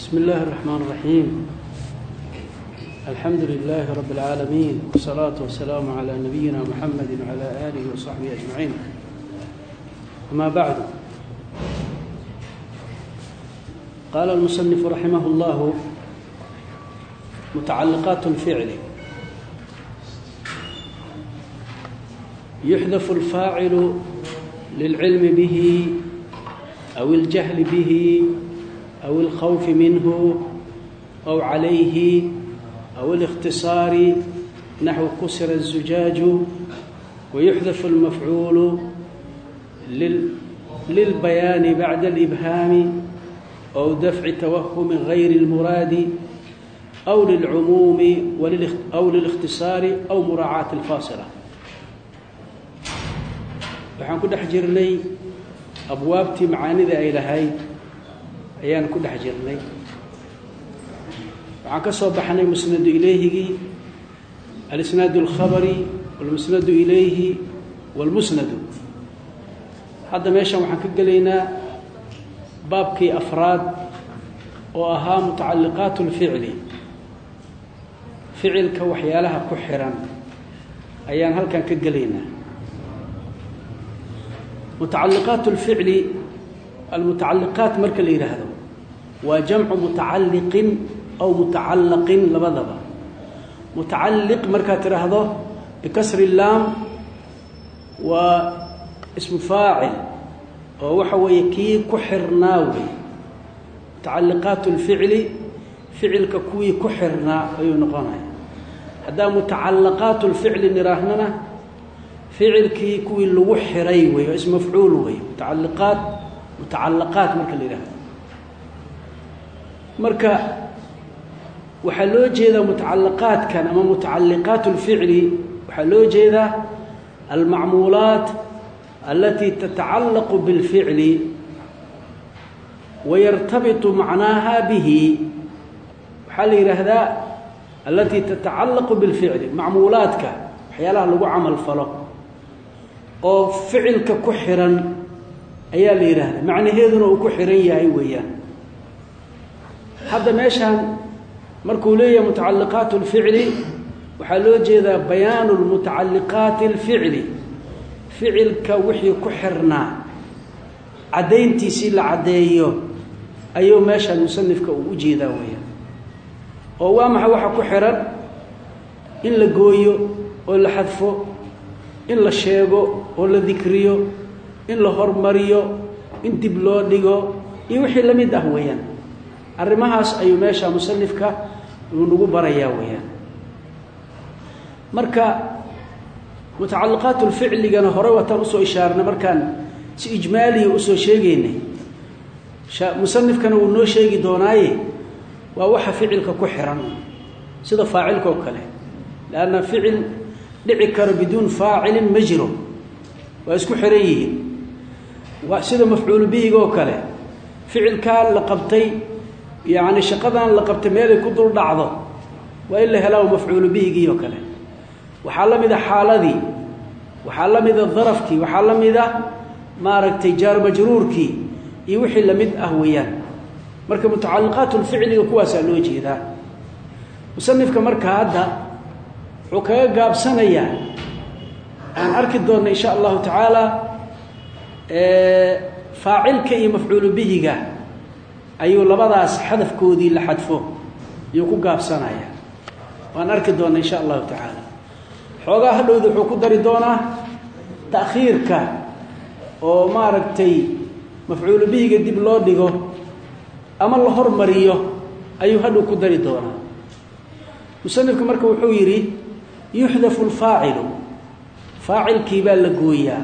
بسم الله الرحمن الرحيم. الحمد لله رب العالمين، والصلاة والسلام على نبينا محمد وعلى آله وصحبه أجمعين. أما بعد، قال المصنف رحمه الله: متعلقات الفعل. يحذف الفاعل للعلم به أو الجهل به أو الخوف منه أو عليه أو الاختصار، نحو كسر الزجاج. ويحذف المفعول للبيان بعد الإبهام أو دفع توهم غير المراد أو للعموم أو للاختصار أو مراعاة الفاصلة. waxaan ku dhex jirnay abwaabtii macaanida ay lahayd ayaan ku dhex jirnay. waxaan ka soo baxnay musnadu ilayhi, al-isnadu al-khabari wal-musnadu ilayhi wal-musnadu. hadda meeshan waxaan ka gelaynaa baabkii afraad oo ahaa mutacalliqaat al-ficli. ficilka waxyaalaha ku xiran ayaan halkan ka gelaynaa. متعلقات الفعل، المتعلقات marka la yiraahdo waa jamcu mutacalliq aw mutacallaq labadaba. mutacalliq marka tiraahdo bikasr lam waa ism faa'il oo waxa weeye kii ku xirnaa way. mutacalliqat الفعل ficilka kuwii ku xirnaa ayuu noqonaya. hadaa mutacallaqat الفعل niraahnana ficilkii kuwii lagu xiray way, ism mafcuul way. mutacallaqaat marka la yiraahdo, marka waxaa loo jeedaa mutacallaqaatkan ama mutacalliqaat الficli, waxaa loo jeedaa almacmuulaat alatii tatacallaqu biاlficli wayartabitu macnaaha bihi. waxaa la yidhaahdaa alatii tatacallaqu biاlficli, macmuulaadka waxyaalaha lagu camal falo oo ficilka ku xiran ayaa la yiraahdaa, macnaheeduna uu ku xiran yahay weeyaan. hadda meeshan markuu leeyahay mutacalliqaat الficli, waxaa loo jeedaa bayaanu mutacalliqaat الficli, ficilka wixii ku xirnaa cadayntiisii la cadeeyo ayuu meeshan musanifka uu u jeedaa weeyaan. oo waa maxay waxa ku xiran? in la gooyo oo la xadfo, in la sheego oo la dikriyo, in la hormariyo, in dib loo dhigo iyo wixii la mid ah weeyaan. arrimahaas ayuu meesha musanifka uu nagu barayaa weeyaan. marka mutacalliqaat الficligana hore wataan usoo ishaarnay markaan si ijmaaliya usoo sheegaynay. musanifkana uu noo sheegi doonaaye waa waxa ficilka ku xiran sida faacilka oo kale, lanna ficil dhici karo biduun faacilin ma jiro, waa isku xiran yihiin. waa sida mafcuul bihiga oo kale, ficilkaa la qabtay yani shaqadan la qabtay meelay ku dul dhacdo waa in la helaa mafcuul bihigii oo kale. waxaa la mida xaaladii, waxaa la mida darafkii, waxaa la mida maaragtay jaar majruurkii iyo wixii la mid ah weeyaan. marka mutacalliqaat الficliga kuwaasaa loo jeedaa. musanifka marka hadda wuxuu kaga gaabsanayaa, aan arki doonna in sha allahu tacaala, faacilka iyo mafcuulu bihiga ayuu labadaas xadafkoodii la xadfo ayuu ku gaabsanaya. waan arki doonna in sha allahu tacaala. xoogaa hadhowda wuxuu ku dari doonaa ta'khiirka oo maaragtay mafcuulu bihiga dib loo dhigo ama la hormariyo ayuu hadhow ku dari doonaa. musanifka marka wuxuu yidhi yuxdafu alfaacilu, faacilkii baa la gooyaa.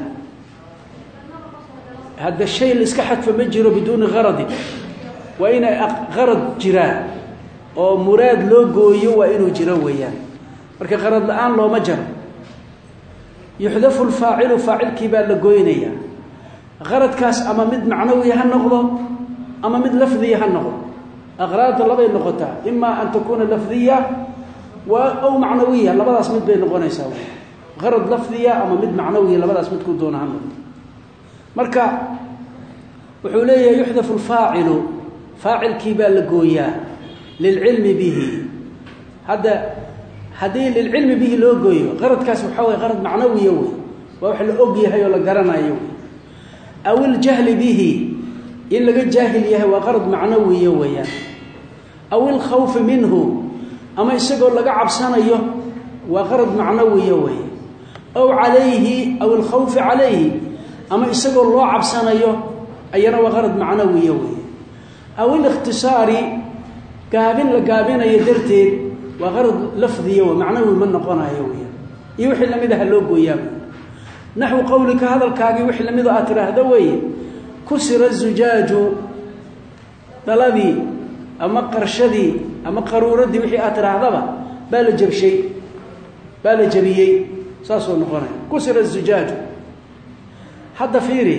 hadda shay la iska xadfa ma jiro biduuni gharadin, waa inay qarad jiraa oo muraad loo gooyo waa inuu jiro weeyaan. marka qarad la-aan looma jaro. yuxdafu alfaacilu, faacilkii baa la gooynayaa. qaradkaas ama mid macnawi ha noqdo ama mid lafdiya ha noqdo. aqraarta labay noqotaa, imaa an takuuna lafdiya aw macnawiya, labadaas mid bay noqonaysaa. qarad lafdiya ama mid macnawiya, labadaas midku doona ha noqdo. marka wuxuu leeyahay yuxdafu alfaacilu, فاعل كيبا لقويا للعلم به هذا هذه للعلم به لو قوي غرض كاس وحوي غرض معنوي يوي ووحل اوغي هي ولا غرنا يوي او الجهل به الا جاهل يهي وغرض معنوي يوي او الخوف منه اما يسقو لغا عبسنيو وغرض معنوي يوي او عليه او الخوف عليه اما يسقو لو عبسنيو اينا وغرض معنوي يوي او الاختصار قابن لقابن يدرتين وغرض لفظي ومعنوي من نقونا يويا يوحي لمده اللوغو يام نحو قولك هذا الكاغي وحي لمده اتراه دوي كسر الزجاج طلبي اما قرشدي اما قروردي وحي اتراه دبا بال جب شيء بال جبيي ساسو نقونا كسر الزجاج حد فيري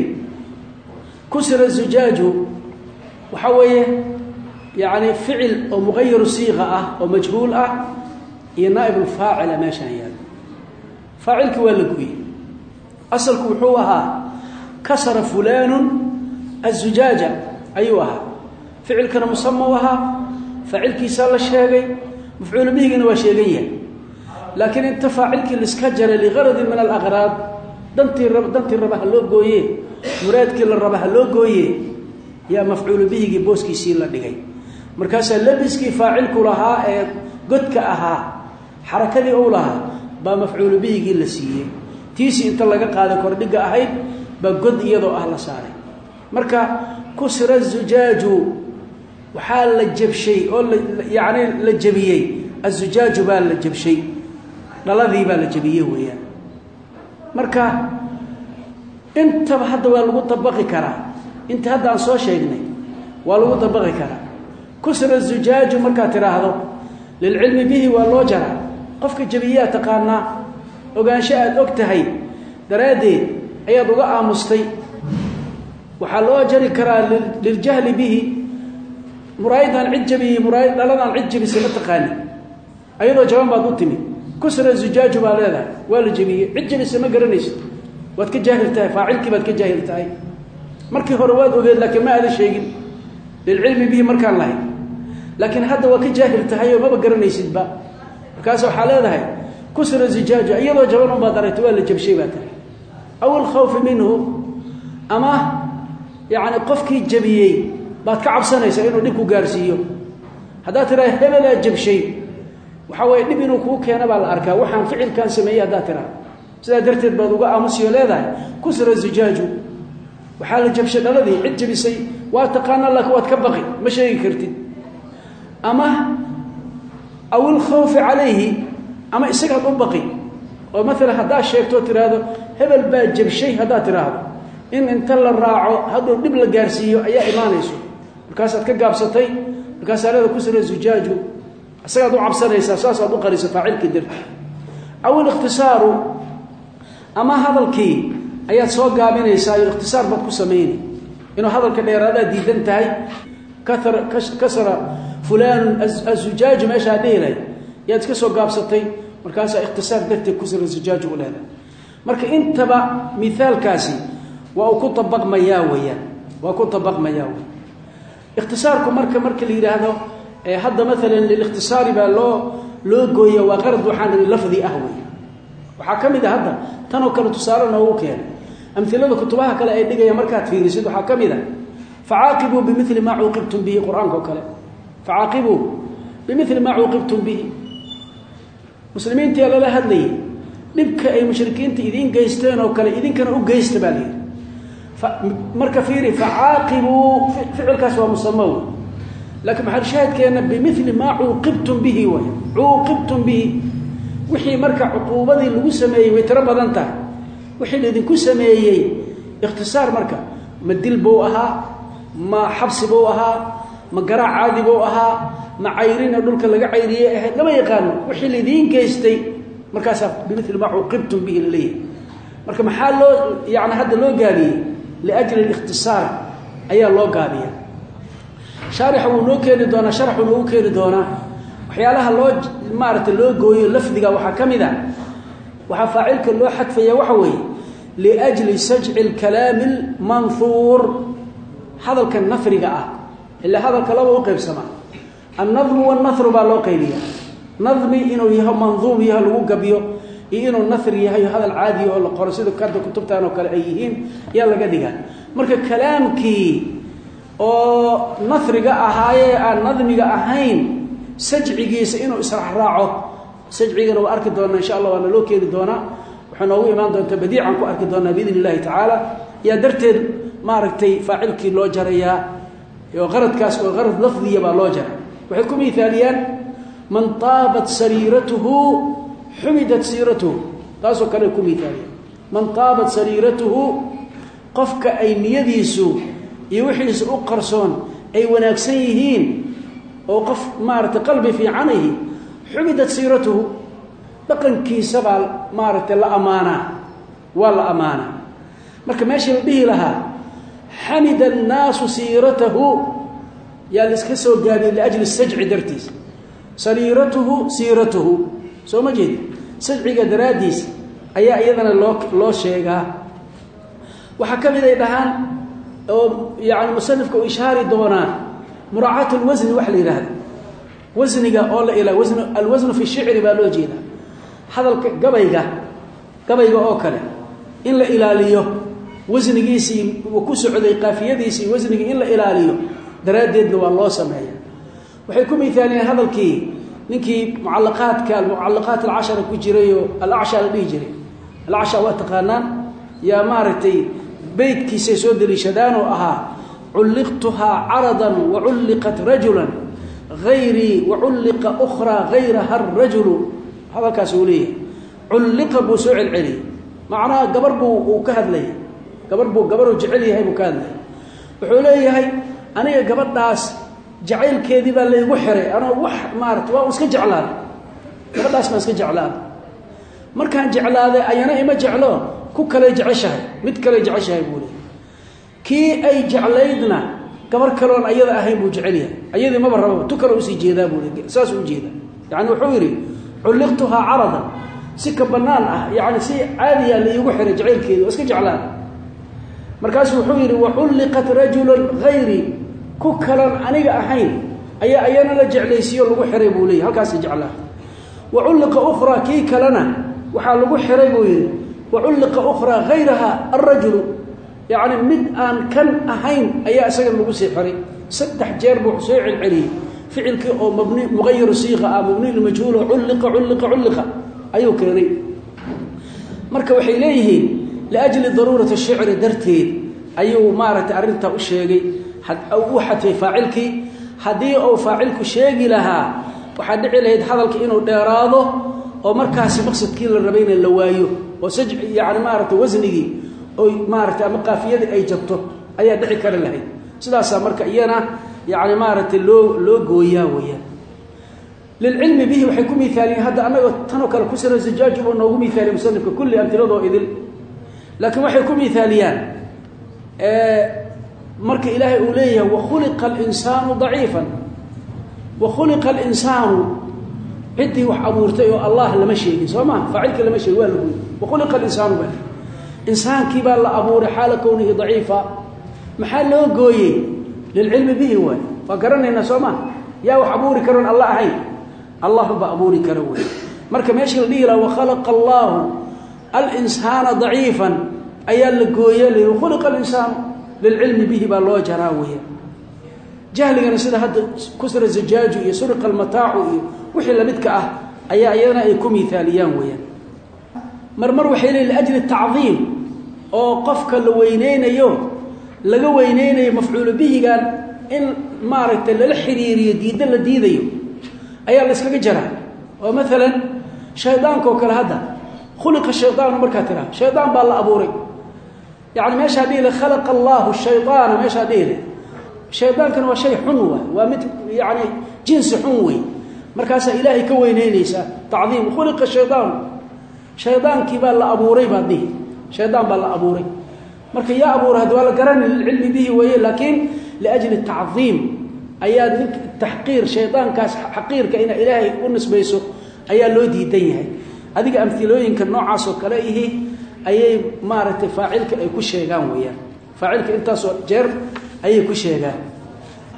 كسر الزجاج وحويه يعني فعل أو مغير صيغة أو مجهول هي نائب الفاعل ماشي يعني فاعلك ولقوي أصلك وحوها كسر فلان الزجاجة أيوها فعل كان مسموها فاعلك يسال الشيء مفعول به كان شيئيا لكن انت فاعلك اللي اسكجر لغرض من الأغراض دنتي الربح اللوغويه مرادك للربح اللوغويه يا مفعول به بوسكي سيل لا دغاي markaas labiski faacilku lahaa ee godka ahaa xarakadii uu lahaa ba mafcuul bihi la siiyay tiisi inta laga qaado kordhiga ahayd ba god iyadoo ah la saaray marka kusra zujaaju waxa la jabshay oo yaani la jabiyay azujaaju ba la jabshay dhaladii ba la jabiyay weeyaan marka inta hadda waa lagu tabaqi karaa inta hadda aan soo sheegnay waa lagu tabaqi karaa كسر الزجاج مركا تراهدو للعلم به والله جرى قفك جبيات تقانا اوغانشاء اوغتahay درادي اياد uga aamustay waxa loo jari karaa للجهل به مريدان عجبي مريد دلدان عجبي sima taqaani ayadoo jaban baad u timi كسر الزجاج baleeda wala jabiye عجبي sima garanaysid wad ka jaahiltahay faacilki baad ka jaahiltahay markii hore waad ogeed laakiin ma aad sheegin للعلم به مركان الله لكن هذا وك جاهل تهيو ما بقرنيسد با markaas waxa leedahay كسر الزجاج ايضا جبن بادرت ولا جبشي بات او الخوف منه اما يعني قفكي جبيي باد كعبسنaysa inuu dhibku gaarsiiyo hada tira hebel jabshay waxa way dhib inuu ku keena baa la arkaa waxaan ficilkan sameeyay hada tira sida darteed baad uga aamusiyo leedahay كسر الزجاج waxa la jabshay dhaladii cid jabisay waa taqaan Allah waad ka baqi ma sheegi kartid ama aw al khawf alayhi ama isaga u baqi oo mesela hada sheegto tiraado hebel baa jabshay hada tiraado in inta la raaco haduu dhib la gaarsiiyo ayaa iimaanayso markaas aad ka gaabsatay markaas aad ku soo zujaaju isaga u cabsanaysa saas aad u qariso faacilki dir aw al ikhtisaaru ama hadalkii ayaad soo gaabinaysaa ikhtisaar bad ku sameeyay inuu hadalka dheeraada diidan tahay kasara fulan az-zujaaj meesha dheelay yaad ka soo gaabsatay markaas ikhtisaar darteed ku soo zujaaj u leedahay marka intaba mithaalkaasi waa ku tabaqmaya weeyaan waa ku tabaqmaya ikhtisaarku marka la yiraahdo hadda mesela lil-ikhtisaar ba loo gooyo waa qarad waxaan lafdi ahway waxa kamid ah hadda tan oo kale tusaalana uu keenay amthilada kutubaha kale ay dhigaya markaad fiirisid waxa kamid ah fa'aqibu bimithli ma uqibtum bihi quraanka kale fa'aqibu bimithli ma uqibtum bihi muslimiinta la hadlay dibka ay mushrikiinta idin geysteen oo kale idinkana u geysta baalay marka fiiri fa'aqibu ficilkaas waa musammaw laakiin maxal shaadkeena bimithli ma uqibtum bihi wa uqibtum bihi wixii marka uquubadii lagu sameeyay way tira badan tahay wixii idinku sameeyay ikhtisaar marka ma dil buu ahaa ma xabsi buu ahaa ma garaac caadi buu ahaa ma cayrina dhulka laga cayriyay ahayd lama yaqaan wixii idin geystay markaas bimithli ma uqibtum bihi lillahi marka maxaa loo yaani hadda loo gaabiyay لاجل الاختصار ayaa loo gaabiya sharix uu noo keeni doona sharx uu noo keeni doona waxyaalaha loo maartay loo gooyo lafdiga waxa kamida waxa faa'ilka loo xadfaya waxa weey لاجل سجع الكلام المنثور hadalka nafriga ah إلا هذا الكلام وقيب سما النظم والنثر بالله قيليا نظمي إنه يها منظوم يها لوجا بيو إنه النثر يها هذا العادي ولا قرصيد كذا كتبت أنا وكل أيهين يلا قديها مرك كلام كي أو نثر جاء هاي النظم جاء هين سجع جيس إنه إسرح راعه سجع جنا وأركض دونا إن شاء الله وأنا لو كيد دونا وحنوي إيمان دون تبديع عنكو أركض دونا بإذن الله تعالى يا درت ما ركتي فاعلك لو جريا وغرض كاس وغرض لفظي يبقى لو جرى وحكم مثاليا من طابت سريرته حمدت سيرته تاسو كان يكون مثاليا من طابت سريرته قفك أي نيديسو يوحيس أقرصون أي وناكسيهين وقف مارت قلبي في عنه حمدت سيرته بقن كي سبع مارت الأمانة والأمانة مركب ماشي به لها حمد الناس سيرته يا لسكسو قال لأجل السجع درتيس سريرته سيرته سو ما جيد سجع قدراديس أي أيضا لو شيئا وحكم إذا يدهان يعني مصنفك وإشهاري دونان مراعاة الوزن وحل إلى هذا وزنك أول إلى الوزن في الشعر بالوجينا هذا قبيقة أوكله إلا إلى ليه وزن جيسي وكسر على قافية ديسي وزن إلا إلى ليه درادد والله سمعيه وحيكون مثالي هذا الكي نكي معلقات العشرة كجريو العشاء بيجري العشاء واتقانان يا مارتي بيت كيسي سود لشدان وأها علقتها عرضا وعلقت رجلا غيري وعلق أخرى غيرها الرجل هذا كاسوليه علق بسوع العلي معناه قبربو وكهد لي قبربو جعلي هاي مكان لي وحولي هاي أنا قبر داس جعيل كذب اللي وحري أنا مارت واسك جعلان قبر داس ما اسك جعلان مركان جعلان أينا إما جعلان كوكلا يجعشها متكلا يجعشها يقولي كي أي جعليدنا قبر كلون أيضا أهيم وجعليها أيضا ما برا تكلوا سيجيدا بولي أساس وجيدا يعني وحوري علقتها عرضا سكة بنان يعني سي عادية اللي يوحري جعيل كذا واسك جعلان مركاس وحوري وعلقت رجل غيري كوكلا أنيق أحين أيانا لجعليسيو لوحري بولي هالكاس جعلها وعلق أخرى كي كلنا وحال لوحري بولي وعلق أخرى غيرها الرجل يعني مد أن كان أحين أي أسجل لوسي حري سدح جرب وسيع العلي فعل أو مبني مغير صيغة أو مبني لمجهول علق أيوة كريم مركب حيليه لأجل ضرورة الشعر درتين أيوة مارت أرنت الشيء حد أو حتى فاعلك حدي أو فاعلك شيء لها وحد عليه حضرك إنه دراضه ومركز مقصد كيل الربين اللوايو وسجع يعني مارت وزنه أو مارت مقافية أي جبته أي دعي كر له سلاسة مرك إيانا يعني مارت لو جويا ويا للعلم به وحيكون مثالي هذا أنا تنوك الكسر الزجاج وأنه مثالي مصنف كل أمثلته إذن لكن وحيكون مثاليان مرك إلهي أوليه وخلق الإنسان ضعيفا وخلق الإنسان عدي وحبورته الله لما شيء سواء فعلك لما شيء وخلق الإنسان به إنسان كبار لأبور حال كونه ضعيفا محل له قوي للعلم به هو فقرن إن سواء يا وحبوري كرن الله عين الله بأبوري كروي مركب يشغل ليلة وخلق الله الإنسان ضعيفا أيال القوي وخلق الإنسان للعلم به بالله جراوية جهل ينسد هذا كسر الزجاج يسرق المتاع وحل مدك أيانا يكون مثاليان ويا مرمر وحيل لأجل التعظيم أو قفك لوينين يوم لقوينين مفعول به قال إن مارت للحريري ديدا لديدا يوم أيال لسكك جرى ومثلا شيطانك وكل هذا خلق الشيطان مركاتنا شيطان بالله أبوري يعني ما شابيه خلق الله الشيطان ما شابيه الشيطان كان هو شيء حنوة ومثل يعني جنس حنوي مركز إلهي كوينينيسا تعظيم خلق الشيطان شيطان كبال أبوري بعده شيطان بال أبوري مركز يا أبور هذا ولا قرن العلم به ويه لكن لأجل التعظيم أياد تحقير شيطان كاس حقير كأن إلهي ونسبة يسوع أياد لو ديديه هذيك أمثلوين كالنوع عصو كلائه أي مارت فاعلك أي كل شيء قام وياه فاعلك أنت جر أي كل شيء قام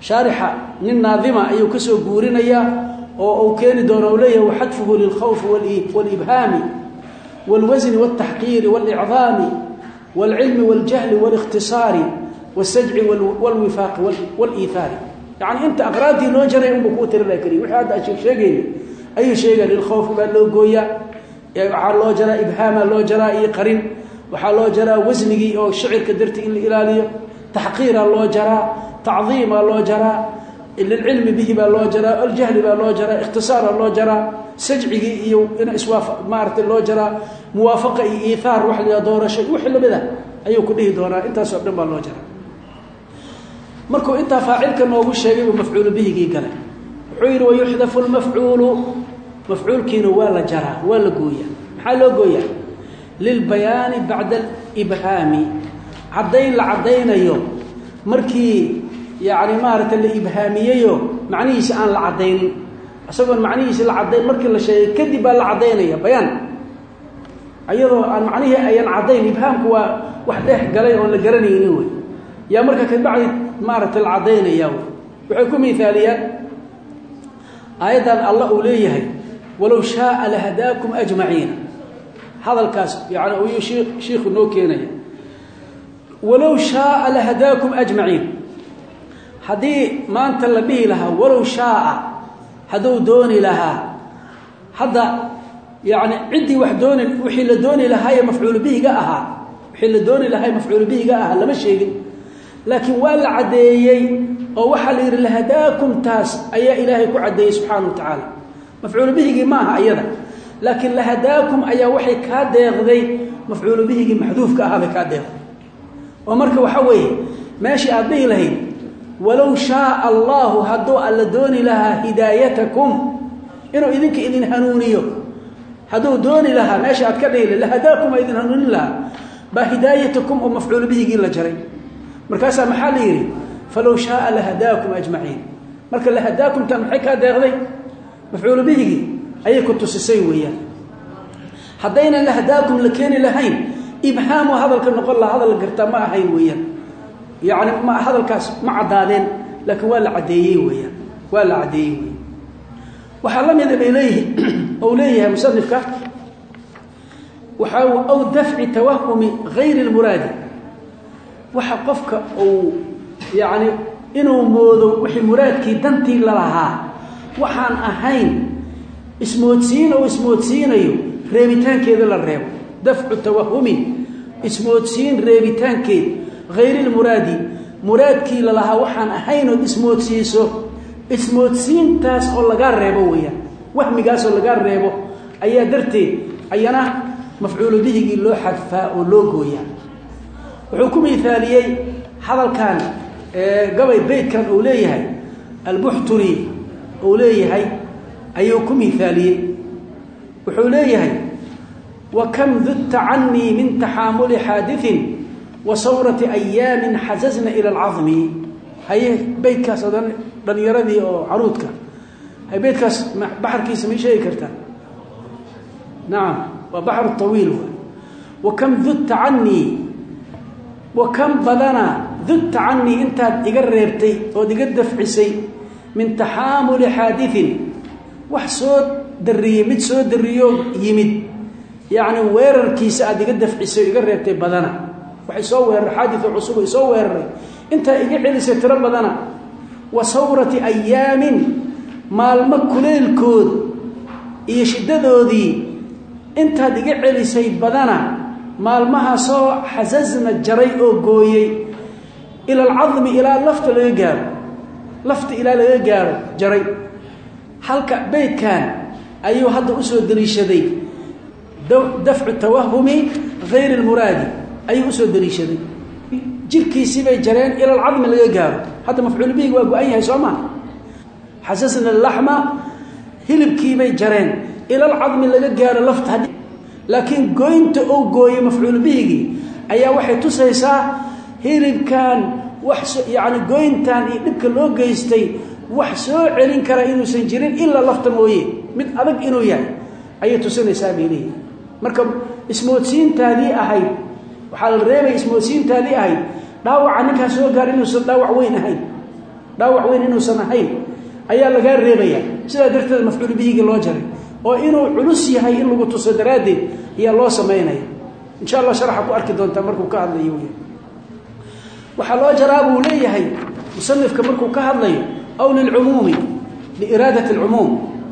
shaarixa nin naadima ayuu ka soo guurinaya oo uu keeni doono oo leeyahay waxadfuhu lilkhawf walibhaami walwasn waltahqiir walicdaam walcilm waljahl walikhtisaar والسجع والوفاق والإيثار يعني أنت أقراتي لو جرى أم بكو ترى كريم وهذا شيء أي شيء للخوف ما لو جويا حال لو جرى إبهام لو جرى قرين وحال لو جرى وزني أو شعر كدرت الإلالية تحقير لو جرى تعظيم لو جرى العلم به لو جرى الجهل لو جرى اختصار لو جرى سجعي إن إسواف مارت لو جرى موافقة إيثار وحل دور شيء وحل بذا أيو كله دورا أنت سبحان الله جرى markuu inta faacilka noogu sheegay mafcuul bihi gala wuxuu yiri yuhdafu mafcuulkiina waa la jaraa waa la gooyaa maxaa loo gooyaa lil bayan ba'da al ibhami cadayn la cadaynayo markii yaani maarata la ibhamiyeyo macnihiisa aan la cadaynin asagoo macnihiisa la cadayn markii la sheegay kadib la cadaynaya bayan ayadoo aan macnihi ayan cadayn ibhaamku waa wax dhex galay oo la garanaynin way يا مركا كبعد مارت العضين ياو وحكم مثاليا أيضا الله أوليه ولو شاء لهداكم أجمعين هذا الكاس يعني شيخ النوكينا ولو شاء لهداكم أجمعين هذه ما أنت به لها ولو شاء هدو دوني لها هذا يعني عندي وحدون وحيل دوني لها هي مفعول به جاءها وحيل دوني لها هي مفعول به جاءها لما شيء لكن ولا عديي او وحل ير لهداكم تاس اي الهي كعدي سبحانه وتعالى مفعول به ما ايضا لكن لهداكم اي وحي كاديقدي مفعول به محذوف كهذا كاديق ومركه وحوي ماشي ابي لهي ولو شاء الله هدو الدوني لها هدايتكم انه اذنك اذن هنونيو هدو دوني لها ماشي ادكدي لهداكم اذن هنوني لها بهدايتكم ومفعول به لا جري مركاسا محل يري فلو شاء لهداكم أجمعين مركا لهداكم تمحيك هذا يغضي مفعول به أي كنت سيسيويا حدينا لهداكم لكين لهين إبهام هذا الكنقل هذا القرطة ما هين ويا يعني ما هذا الكاس مع دالين لكن ولا عديي ويا ولا عديي ويا وحلم يذهب إليه أوليه مصنفك وحاول أو دفع توهم غير المراد وحقفك أو يعني إنه موضوع وحي مرادك دنتي لها وحان أهين اسموتسين أو اسموتسين أيو ريبتان كذا للريب دفع التوهم اسموتسين ريبتان كذا غير المرادي مرادك لها وحان أهين اسموتسيسو اسموتسين تاس أو لغار ريبويا وهم قاسو لغار ريبو أيا درتي أينا مفعول به لو حدفاء ولوغويا وحكم مثاليي هذا كان قبل بيت كان أوليه البحتري أوليه أيكم مثالي وحوليه وكم ذت عني من تحامل حادث وصورة أيام حززنا إلى العظم هي بيت كاس دن يردي أو عروضك هي بيت كاس بحر كيس من شيء كرتان نعم وبحر الطويل وكم ذت عني وكم بدنا ذت عني انت اقربتي او دفعسي من تحامل حادث وحسود دريه مد سود دريو يمد يعني ويرر كيس اد دفعسي اقربتي بدنا وحي سو ويرر حادث عصوب سو ويرر انت اقعلسي ترى بدنا وصورة ايام مال مكليل كود iyo shidadoodii inta digacelisay badana maalmaha soo xasasna jaray oo gooyay ila al'azmi ila lafta laga gaaro jaray halka beedkan ayuu hadda u soo daliishaday dafcu tawahumi غير المرادي ayuu u soo daliishaday jirkiisi bay jareen ila al'azmi laga gaaro hadda mafcuul bihi waa go'an yahay Soomaa xasasna al-lahma hilibkii bay jareen ila al'azmi laga gaaro lafta laakiin goynta oo gooyay mafcuul bihi ayaa waxay tusaysaa hilibkan wax yaani goyntan iyo dibka loo geystay wax soo celin kara inuu san jirin illa lafta mooyee mid adag inuu yahay ayay tusinaysaa biilii marka ismoodsiintaadii ahayd waxa la reebay ismoodsiintaadii ahayd dhaawac ninka soo gaar inuu soo dhaawac weyn ahayd dhaawac weyn inuusan ahayn ayaa laga reebaya sida darteed mafcuul bihi loo jaray oo inuu culus yahay in lagu tuso daraadeed ayaa loo sameeynaya insha Allah sharaxa ku arki doonta markuu ka hadlayo waxa loo jaraa buu leeyahay musannifka markuu ka hadlayo aw lil umumi li iradati al umum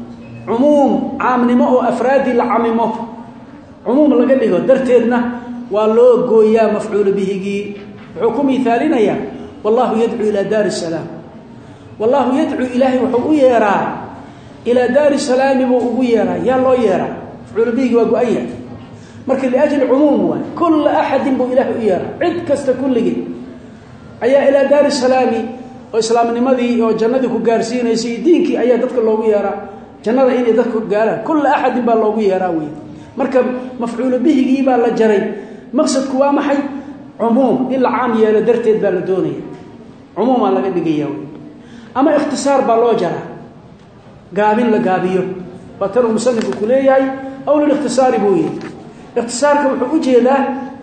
caamnimo oo afraadi la camimo umum laga dhigo darteedna waa loo gooyaa mafcuul bihi wuxuu ku miithaalinaya wallahu yad'u ila dar as-salam wallahu yad'u ilahi wuxuu u yeeraa ila dar as-salam buu ugu yeeraa yaa loo yeeraa mafcuul bihi waa go'aya marka li ajli umum wa kull ahad buu ilahi u yeeraa cid kasta kulligii ayaa ila dar as-salam oo islaamnimadii oo jannadii ku gaarsiinaysay diinkii ayaa dadka loogu yeeraa jannada inay dadku gaaraan kull ahad baa loogu yeeraa weey marka mafcuul bihi baa la jaray maqsadku waa maxay umum in la caam yeelo darteed baa la doonaya umum laga dhigaya ama ikhtisaar baa loo jaraa gaabin la gaabiyo watar musannifku ku leeyahay aw lil ikhtisaar buu ikhtisaarka wuxuu u jeedaa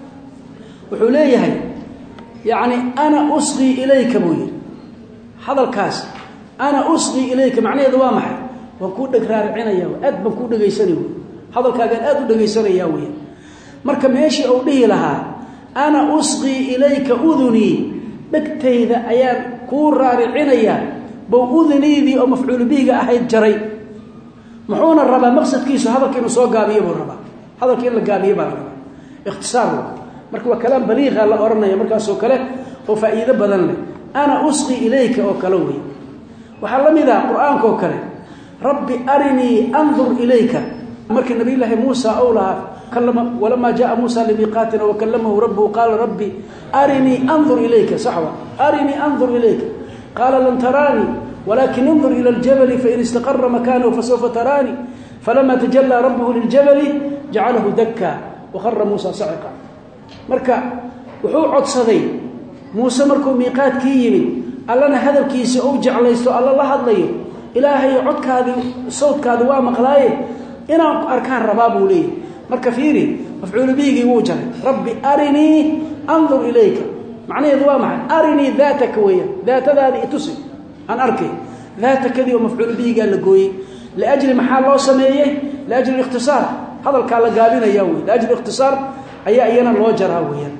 wuxuu leeyahay yaani ana usqi ilayka buu hadalkaas ana usqi ilayka macnaheedu waa maxay waan ku dhagraarcinaya aad baan ku dhageysanayo hadalkaaga aad u dhageysanaya weey marka meeshii uu dhihi lahaa ana usqi ilayka uduni dhagtayda ayaan ku raaricinaya bow uduniidi oo mafcuul bihi ahayd jaray muxuuna rabaa maqsadkiisu hadalkiinu soo gaabiyo buu rabaa hadalkiin la gaabiyo baa rabaa ikhtisaar marka waa kalaam baliiqa la oranaya markaas oo kale oo faa'iido badan leh ana usqi ilayka oo kale weey waxa la mid ah quraanka oo kale rabbi arini anzur ilayka markii nabi ilaahi Muusa awla كلم ولما جاء موسى لميقاتنا وكلمه ربه قال ربي أرني أنظر إليك صحوة أرني أنظر إليك قال لن تراني ولكن انظر إلى الجبل فإن استقر مكانه فسوف تراني فلما تجلى ربه للجبل جعله دكا وخر موسى صعقا مركا وحوعد صدي موسى مركو ميقات كيمي ألنا هذا الكيس أوجع ليسو الله هذا إلهي عدك هذه صوتك هذا وامقلايه إنا أركان ربابه ليه marka fiiri mafcuul bihi wuu jaray rabbi arini anzur ilayka macnaheedu waa maxay arini dhaataka waya dhaatadaadi itusi an arkay dhaatakadi oo mafcuul bihi la gooyay la ajli maxaa loo sameeyay la ajli ikhtisaar hadalka la gaabinaya way la ajli ikhtisaar ayaa iyana loo jaraa weeyaan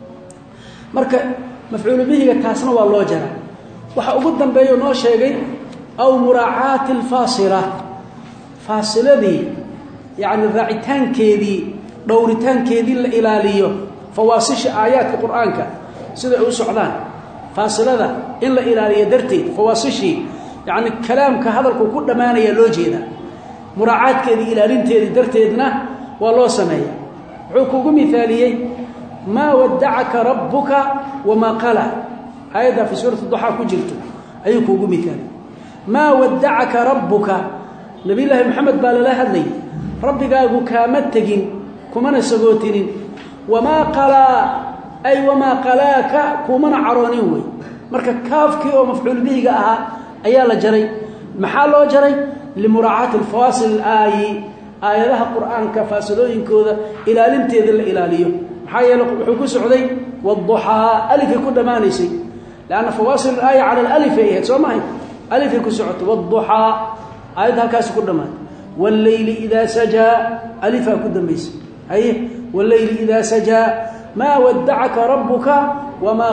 marka mafcuul bihi taasna waa loo jaraa waxa ugu dambeeyo noo sheegay aw muraacaat al-fasila fasiladii يعني الراعتان كذي دورتان كذي الإلالية فواصش آيات القرآن سيدة سعدان فاصلة ذا إلا إلالية درتي فواصشي يعني الكلام كهذا كل ما يلوجي ذا مراعاة كذي إلالين تذي درتي ذنا والله سمايا عقوق مثالية ما ودعك ربك وما قال هذا في سورة الضحى كجلته عقوق مثالي ما ودعك ربك نبي الله محمد بال لا هذي ربigaagu kaama tagin kumana sagootin wama qala ay wama qalaka kumana caroonin way marka kaafkii oo mafcuul bihi aha ayaa la jaray maxaa loo jaray limuraacat alfawasil aayadaha quraanka faasilooyinkooda ilaalinteeda la ilaaliyo maxaa yeelay wuxuu ku socday wadduha alif ku dhamaanaysay laana fawasil aaya ala alif ay soomahay alif ku socotay wadduha aayadaha kaas ku dhamaanay والليل إذا سجى ألفا كدميس أي والليل إذا سجى ما ودعك ربك وما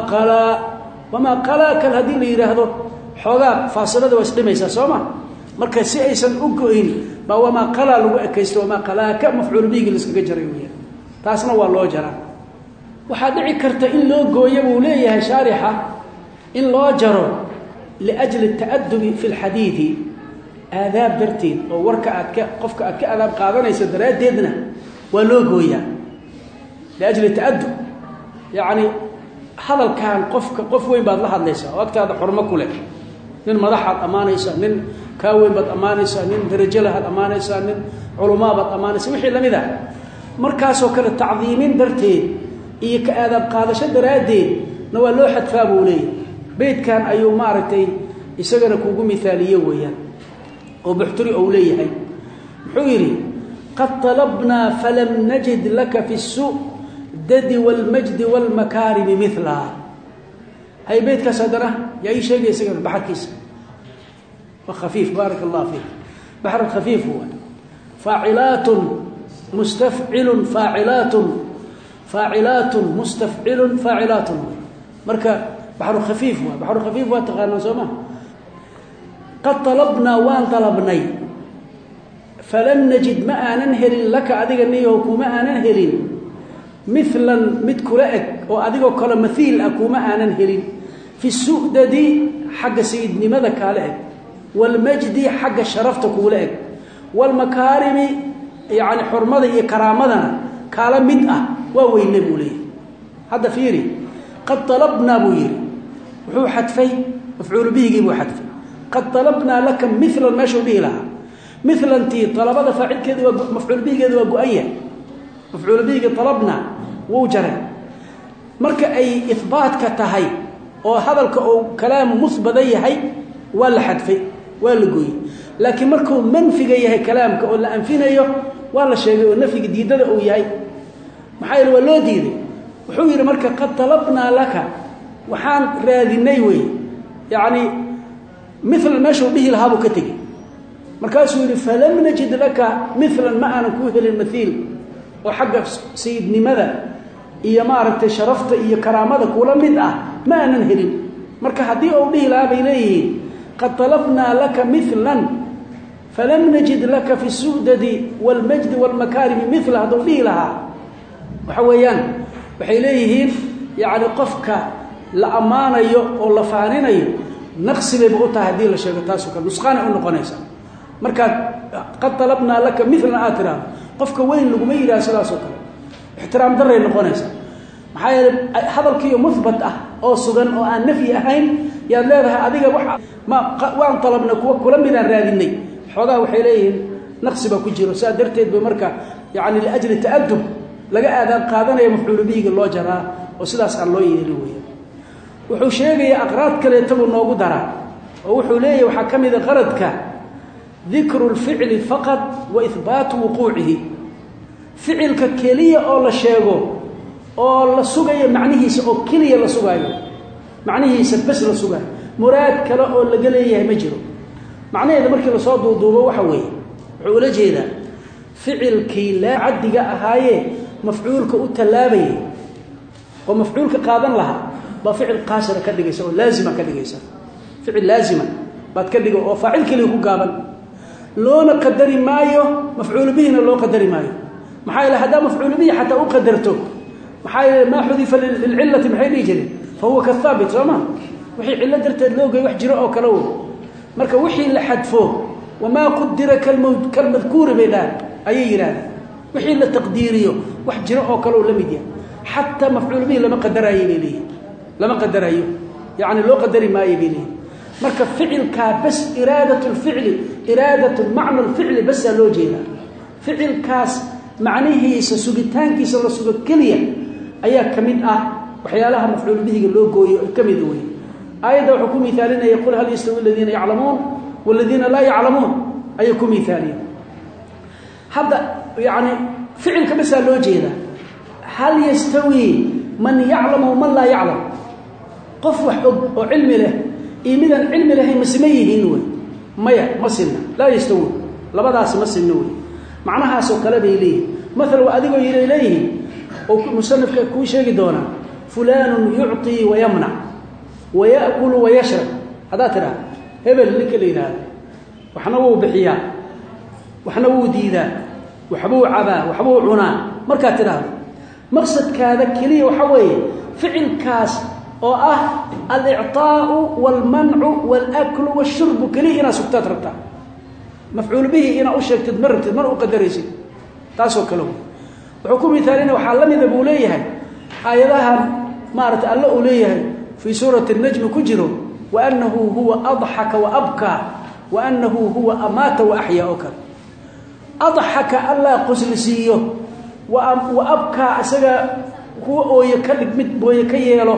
قلا كالهدي اللي يرهده حوغا فاصلة واسدميسا سوما مركا سيئيسا أقوين وما قلا لو أكيست وما قلا كمفعول بيك اللي سكجريوية تاسنا والله جرى وحادعي كرت إن لو قويبه ليه شارحة إن لو جرى لأجل التأدب في الحديث آداب درتين أو وركع قفك آداب قاضنا يسدرات ديدنا ولوجويا لأجل التأدب يعني هذا كان قف وين بعد لحد ليس وقت هذا حرمة كله من مضحى الأمانة يسا من كاوين بعد أمانة يسا من درجلها الأمانة يسا من علماء بعد أمانة يسا وحي لم يذا مركز وكل التعظيمين درتين إيه كآداب قاضي شدرات دين نوى لوحة فابو لي بيت كان أيو مارتين يسجن كوجو مثالية ويا وبحتري أوليه حيري قد طلبنا فلم نجد لك في السوء دد والمجد والمكارم مثلها هاي بيت كسدرة يا شيء يسجل بحر كيس وخفيف بارك الله فيك بحر خفيف هو فاعلات مستفعل فاعلات مستفعل فاعلات مركا بحر خفيف هو بحر خفيف وتغنى سما قد طلبنا وان طلبني فلم نجد ما ننهر لك أديك النية وكما ننهر مثلا متكلأك وأديك كلا مثيل أكما ننهر في السؤدد حق سيدني ماذا كالأك والمجد حق شرفتك ولأك والمكارم يعني حرمضي كرامتنا كالا مدأة ووين لي هذا فيري قد طلبنا بويري وحو حدفي مفعول به يجيبوا حدفي قد طلبنا لك مثل ما شو به لها مثل انتي طلبنا فاعل كذا مفعول به كذا وقوية مفعول به طلبنا وجرى مرك أي إثبات كتهي أو هذا كلام مثبت هي ولا حدفي ولا قوي لكن مركو منفي هي كلامك ولا أنفينا ولا شيء والنفي جديد هذا أو ياي محايل ولا ديدي وحوير مرك قد طلبنا لك وحان راذي النيوي يعني مثل ما شو به الهابو كتجي مركاسو يقول فلم نجد لك مثلا ما أنا كوهل المثيل وحق سيدني ماذا إيا ما ربت شرفت إيا كرامتك ولا مدأة ما ننهل مركا هدي أو به لا بإليه قد طلبنا لك مثلا فلم نجد لك في السؤدد والمجد والمكارم مثل هذا به لها وحويان وحيليه يعني قفك لأمانة أو لفانين نقصي ببقوتها هدي لشيكتاسك نسخان أو نقنيسا marka qad talabna laka mithla atram qofka weyn lagu meeyay sidaas oo kale ixtiraam daray noqonaysa maxay hadalkiyo muthbat ah oo sugan oo aan nafi ahayn yaa leedahay adiga waan talabna kula midaan raadinay xogaa waxay leeyihiin naqsiba ku jiro saadarteed ba marka yaani la ajli ta'addub laga aadaan qaadanayo mafcuul bihiga loo jaraa oo sidaas aan loo yeelin weeyo wuxuu sheegay aqraad kale tabu noogu dara oo wuxuu leeyahay waxa kamid ah qaradka ذكر الفعل فقط وإثبات وقوعه فعل ككلية أو لا شيء أو لا سجايا معنيه أو كلية لا سجايا معنيه بس لا سجايا مراد كلا أو لا جليه مجرو معناه إذا مركب صاد وضوء وحوي عول جيدا فعل كي لا عد جاء هاي مفعول كأتلابي ومفعول كقادم لها بفعل قاصر كدقيس أو لازم كدقيس فعل لازما بتكدق أو فاعل كليه قابل لون قدر مايو مفعول به لو قدر مايو محايل هذا مفعول به حتى أقدرته محايل ما حذف للعلة محايل يجري فهو كالثابت زمان وحي علة درت اللوغة يحجر أو كلوه مركا وحي اللي حدفوه وما قدر كالمذكور بلا أي إيران وحي اللي تقديريه وحجر أو كلوه لمديا حتى مفعول به لما قدر أيه لما قدر أيه يعني لو قدر ما يبيليه marka ficilka bas iraadatu alfi'l iraadatu macna alfi'l bas loo jeeda ficilkaas macnihiisa sugitaankiisa la sugo kaliya ayaa kamid ah waxyaalaha mafcuul bihiga loo gooyo kamid weey ayada wuxuu ku miithaalinaya qul hal yastawi alladhina ya'lamun walladhina la ya'lamun ayuu ku miithaalin hada yani ficilka bas loo jeeda hal yastawi man ya'lamu man la ya'lam qof wax oo cilmi leh إيمانا علم له مسميه نوي مايا مسنا لا يستوي لبداس مسنا نوي معناها سو كلا بيليه مثلا واديغو يليه او مصنف كو شيغي دونا فلان يعطي ويمنع ويأكل ويشرب هذا ترى هبل لك لينا وحنو بخيا وحنو ديدا وحبو عبا وحبو عنا marka tira maqsadkaada kaliya waxa weeye ficilkaas oo ah al-i'taa'u wal-man'u wal-aklu wash-shurbu kaliya ina sugtaad rabta mafcuul bihi ina u sheegtid martid mar u qadaraysid taasoo kale wuxuu ku miithaalina waxa la mid ah leeyahay aayadaha maarta alla u leeyahay fi suurati an-najm ku jiro wa annahu huwa adhaka wa abka wa annahu huwa amata wa ahya ukar adhaka alla quslisiyo wa abka asaga huwa oo yakadib mid booye ka yeelo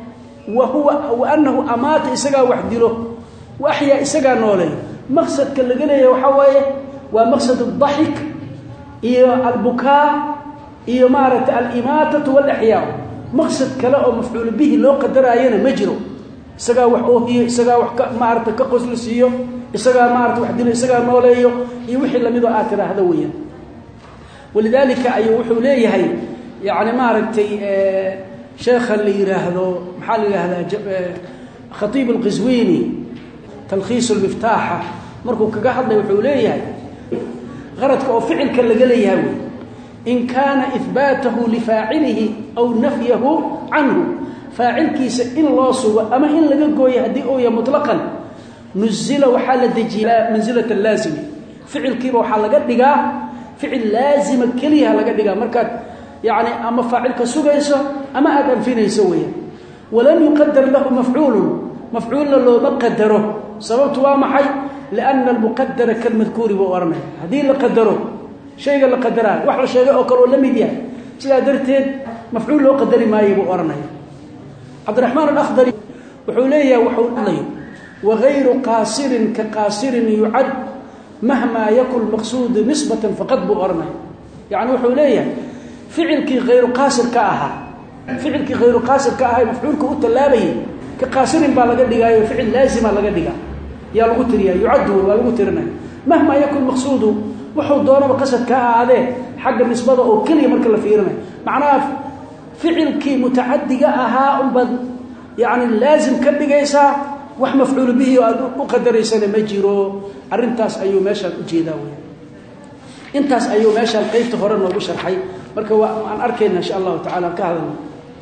وهو وأنه أمات إسقى وحدله وأحيا إسقى نولي مقصد كاللقلية وحوايه ومقصد الضحك إيا البكاء إيا مارة الإماتة والإحياء مقصد كلاء مفعول به لو قدر أينا مجرو isagaa wax oohiyo isagaa wax ka maarta ka qoslisiyo isagaa maarta wax dilo isagaa nooleeyo iyo wixii lamid oo aad tiraahdo weeyaan walidaalika ayuu wuxuu leeyahay yani maaragtay sheekha la yiraahdo maxaa la yiraahdaa khatiib al-Qazwini talkhiis al-miftaax markuu kaga hadlay wuxuu leeyahay qaradka oo ficilka laga leeyahay in kaana ithbaatuhu li faa'ilihi aw nafyuhu anhu faa'ilkiisa in loo sugo ama in laga gooyo hadii uu yahay mutlaqan nuzila waxa la dajiila manzilat al-lazim ficilkiiba waxa laga dhigaa ficil laazima kaliya laga dhigaa marka يعني أما فاعل كسوجيسه أما أدم فينا يسويه ولم يقدر له مفعول له مقدره سببت وامحي لأن المقدر كالمذكور بورمه هذه اللي قدره شيء اللي قدره وحلا شيء أكل ولا ميديا شيء درتين مفعول له قدر ما يبو ورمه عبد الرحمن الأخضر وحوليه وحوليه وغير قاصر كقاصر يعد مهما يكن مقصود نسبة فقد بورمه يعني وحوليه فعلك غير قاصر كاها فعلك غير قاصر كاها مفعولك وتلابي كقاصر با لغا دغايو فعل لازم لغا دغا يا لغو تريا يعد ولا لغو ترنا مهما يكون مقصوده وحو دونه قصد كاها هذا حق النسبه او كلمه marka la fiirinayo macnaa فعلك متعدي اها وبد يعني لازم كدغيسا wax mafcuul bihi oo qadaraysan ma jiro arintaas ayuu meesha u jeedaa weey intaas ayuu meesha qaybta hore noogu sharxay marka aan arkayna insha Allah ta'ala ka hadalno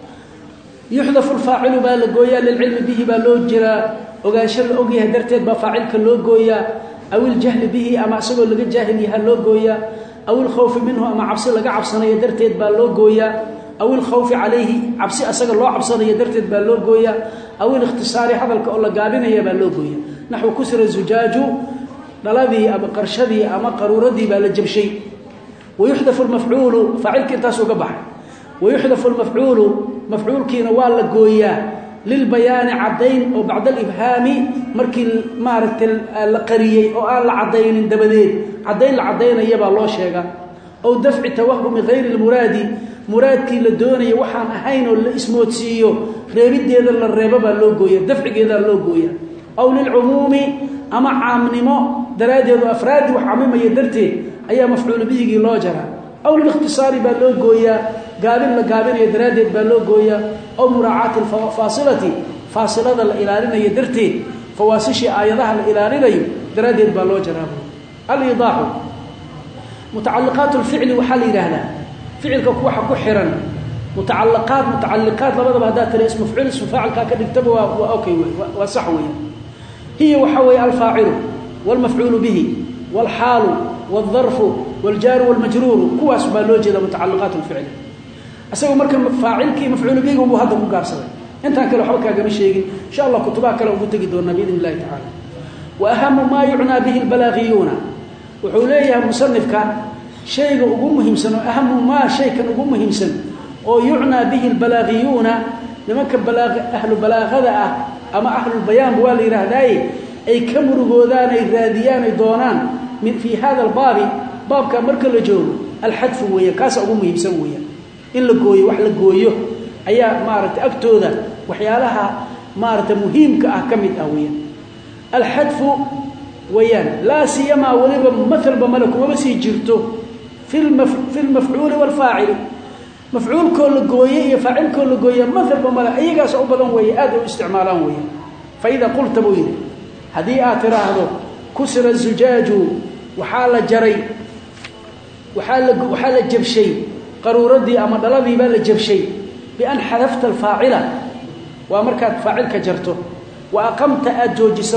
yuhdafu al-fa'il ba la gooya lil ilm bihi ba loo jira ogaansho la ogyahay darteed ba faa'ilka loo gooya aw al-jahl bihi ama asagoo laga jaahil yahay loo gooya aw al-khawf minhu ama cabsi laga cabsanayo darteed ba loo gooya aw al-khawf alayhi cabsi asaga loo cabsanayo darteed ba loo gooya aw al-ikhtisaari hadalka oo la gaabinayo ba loo gooya naxu kusra zujaaju daladii ama qarshadii ama qaruuradii ba la jabshay ويحذف المفعول فاعل كنتاس وقبح ويحذف المفعول مفعول كينا ولا قويا للبيان عدين او بعد الابهام مركي مارت القريه او العدين دبدين عدين العدين يبا لو شيغا او دفع توهم غير المراد مرادكي لدونيه waxaan ahayn oo la ismoodsiiyo reebideeda la reebaba loo gooyo dafcigeeda loo gooyo aw lil umumi ama aamnimo daraadeedu afraad wax amimay darteed ayaa mafcuul bihi loo jara aw al-ikhtisari ba loo gooya gaabin la gaabinayo daraadeed ba loo gooya aw muraacaat al-fasilati fasilada la ilaalinayo darteed fawaasishi aayadaha la ilaalinayo daraadeed ba loo jara al-idaah mutaalliqat al-fi'l wa hal ilahna fi'lka waxa ku xiran mutaalliqat labadaba hada tiri ismu fi'l ismu fa'il ka dhigtaba waa okay waa sax weey hiya waxa way al-fa'il wal maf'ul bihi wal hal والظرف والجار والمجرور كواس با لو jeeda متعلقات الفعل asagoo marka faa'ilkii mafcuul bihi uu hadda ku gaarsaday inta kale waxa kaaga sheegin insha Allah kutubaha kale ugu tagi doona biidin Allah ta'ala wa ahamu ma yu'na bihi al-balaghiyuna wuxuu leeyahay musannifka shayga ugu muhiimsan oo ahamu ma shaykan ugu muhiimsan oo yu'na bihi al-balaghiyuna nimanka ahlu balaghada ama ahlu bayan waa la yiraahday ay ka murugoodaan ay raadiyaan ay doonaan من في هذا الباب باب كمرك لجوه الحذف ويا كاس أبو مهم سويا إن لجوي وح لجويه أيا مارت أكتوذا وحيالها مارت مهم كأكمل أويا الحذف ويان لا سيما ولب مثل بملك وبس يجرته في المفعول والفاعل مفعول كل جويه يفعل كل جويه مثل بملك أي كاس أبدا ويا هذا استعمالان ويا فإذا قلت بوين هذه آثرة كسر الزجاج وحال جري وحال جبشي قروردي أما دلبي بال جبشي بأن حذفت الفاعل وأمركت فاعلك جرته وأقمت أجوجس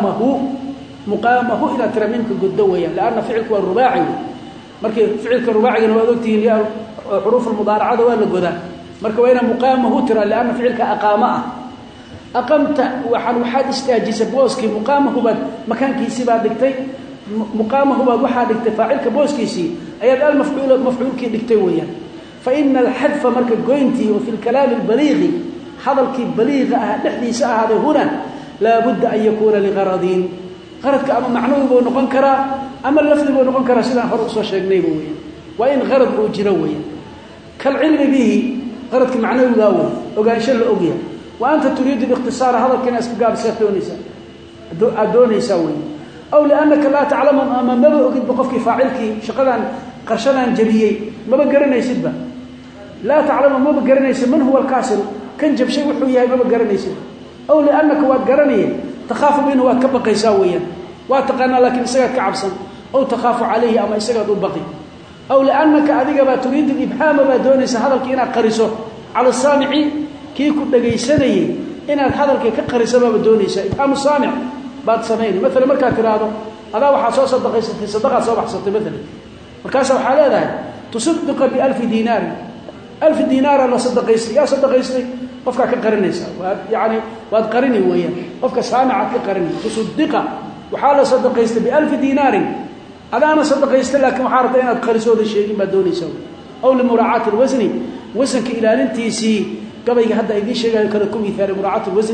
مقامه إلى ترمينك قدويا لأن فعلك الرباعي مركي فعلك الرباعي وذوتي حروف المضارعة ولا قدا مركي وين مقامه ترى لأن فعلك أقامه أقمت وحد استاجس بوسكي مقامه بعد مكانكيسي بعد دكتي مقامه بعد واحد فاعلك بوسكيسي أيضا المفعول كي دكتي ويا فإن الحذف مركز جوينتي وفي الكلام البليغ حضرك بليغ نحديث هذا هنا لا بد أن يكون لغرضين غرضك أما معنوي بنقن كرا أما اللفظ بنقن كرا سيدنا حرص وشيغني بويا وإن غرض أجرويا كالعلم به غرضك معنوي لاوي وقال شل أوجيا وأنت تريد الاختصار هذا الكناس قاب سيتونيسا أدونيسا وين أو لأنك لا تعلم أما ما بأكد بقفك فاعلك شقدا قرشنا جليي ما بقرنا يسبه لا تعلم ما بقرنا يسب من هو الكاسر كان جب شيء وحوياه ما بقرنا يسب أو لأنك وقرني تخاف منه وكبق يساويا واتقنا لكن سجد كعبسا أو تخاف عليه أما يسجد البقي أو لأنك أذيك ما تريد الإبهام ما دونيس هذا الكينا قرصه على السامع كي كنت جيسني إن هذا الكي كقرص ما دونيس إبهام السامع بعد سمين مثلا مركز هذا هذا وحصوص صدقة صباح صدق مثلا مركز وحالة ذا تصدق ب1000 دينار 1000 دينار الله صدق يسلي يا صدق يسلي قفك كقرنيسا يعني واد قرني وياه قفك سامع كقرني تصدق وحاله صدق يسلي ب1000 دينار أنا صدق يسلي لكن محارة إن أدخلسوا هذا الشيء ما دون يسوي أو لمراعاة الوزن وزنك إلى ننتيسي قبل هذا يدي شيء كلكم يثار مراعاة الوزن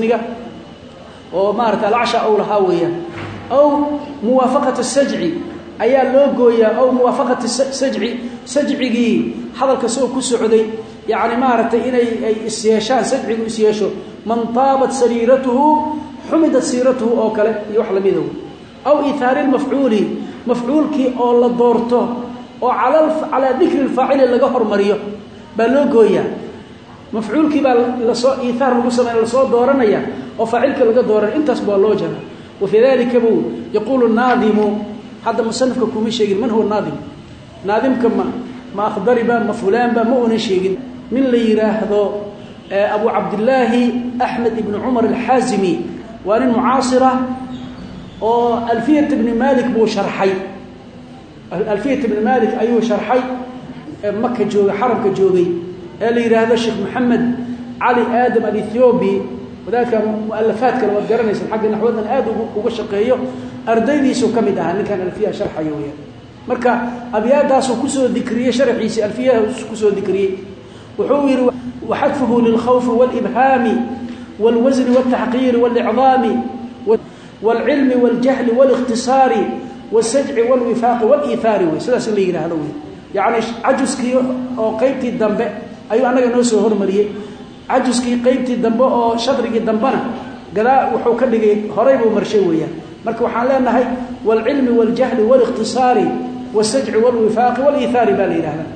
ومارة العشاء أو الهاوية أو موافقة السجع أي لوجويا أو موافقة السجع سجعي هذا كسوق كسعودي يعني مارة إن السياشان سجع السياشو من طابت سريرته حمدت سيرته أو كلا يحلم ذو أو إثار المفعول مفعول كي أو لدورته أو على ذكر الفاعل اللي جهر مريو بلوجويا مفعول كي إثار المسلم اللي صار دورنا أو فاعلك اللي دورنا أنت سبوا لوجنا وفي ذلك يقول الناظم هذا مصنف كم شيء من هو الناظم ناظم كما ما أخبر بان مفعولان بان مؤن شيء من اللي يراهض أبو عبد الله أحمد بن عمر الحازمي وأن المعاصرة ألفية بن مالك بو شرحي ألفية بن مالك أيوه شرحي مكة جوغي حرم كجوغي اللي يراهض الشيخ محمد علي آدم الإثيوبي وذلك مؤلفات كانوا وقرنيس الحق نحوذنا الآد وقشقيه أرديديسو كمدها اللي كان ألفية شرحة يويا مركا أبياداسو كسو ذكرية شرحيسي ألفية كسو ذكرية وحوير وحذفه للخوف والإبهام والوزن والتحقير والإعظام والعلم والجهل والاختصار والسجع والوفاق والإيثار وسلاس اللي يرهلوه يعني عجزكي أو قيبتي الدنباء أيوة أنا نوسو هرمريه عجزكي قيبتي الدنباء أو شطركي الدنبانا قال وحو كدغي هريب ومرشي ويا marka waxaan leenahay wal ilmi wal jahl wal ikhtisari was saj'i wal wifaq wal ithari bal ilaha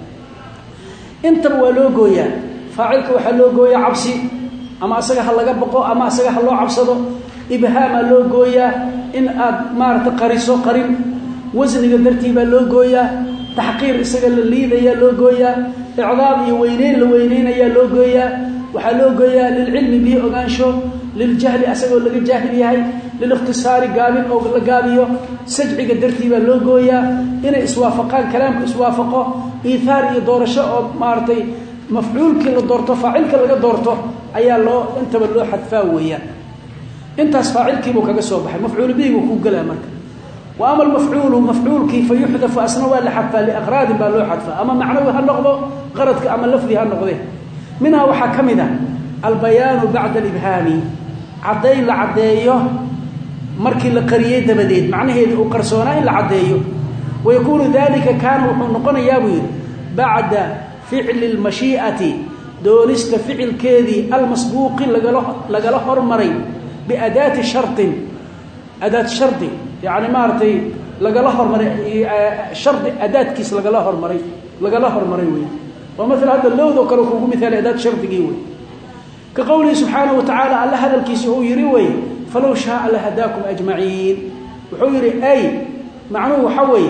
inta waa loo gooyaa faa'ilka waxa loo gooyaa cabsi ama asaga hal laga baqo ama asaga hal loo cabsado ibhaama loo gooyaa in aad maarta qariso qarin wasniga dartiiba loo gooyaa tahqiir isaga la liidaya loo gooyaa i'daab iyo weyneyn la weyneynaya loo gooyaa waxa loo gooyaa lil ilmi bi ogaansho lil jahli asaga laga jaahil yahay للاختصار قابل أو قابيه سجع قدرتي باللوجويا إن إسوافقان كلام إسوافقه إيثار يدور شيء مارتي مفعول كل دورته فاعل كل دورته أي الله أنت بالله حتفاويا أنت فاعل كيف وكجسوا بحر مفعول به وكوج كلامك وأما المفعول مفعول كيف يحذف أسنى ولا حتى لأغراض بالله حتفا أما معنوي هالنقطة غرض أما لفظي هالنقطة منها وحكمنا البيان بعد الإبهام عدين لعديه markii la qariyay dabadeed macnaheedu uu qarsoonaa in la cadeeyo ويكون ذلك كان نقنيا بير بعد فعل المشيئة دونست فعل كذي المسبوق لقله هرمري بأداة شرط أداة شرط يعني مارتي لقله هرمري شرط أداة كيس لقله هرمري ومثل هذا اللوذ وكركوه مثال أداة شرط جيوي كقوله سبحانه وتعالى على هذا الكيس هو يروي فلو شاء لهداكم أجمعين وحيري أي معنوه حوي